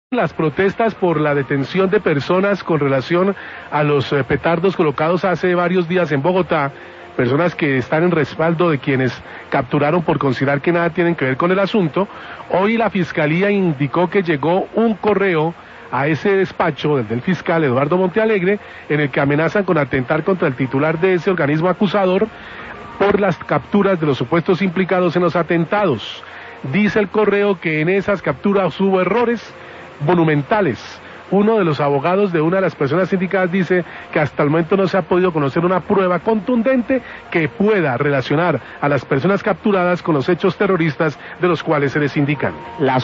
Las protestas por la detención de personas con relación a los petardos colocados hace varios días en Bogotá, personas que están en respaldo de quienes capturaron por considerar que nada tienen que ver con el asunto. Hoy la Fiscalía indicó que llegó un correo a ese despacho del fiscal Eduardo Montealegre, en el que amenazan con atentar contra el titular de ese organismo acusador por las capturas de los supuestos implicados en los atentados. Dice el correo que en esas capturas hubo errores monumentales. Uno de los abogados de una de las personas indicadas dice que hasta el momento no se ha podido conocer una prueba contundente que pueda relacionar a las personas capturadas con los hechos terroristas de los cuales se les indican.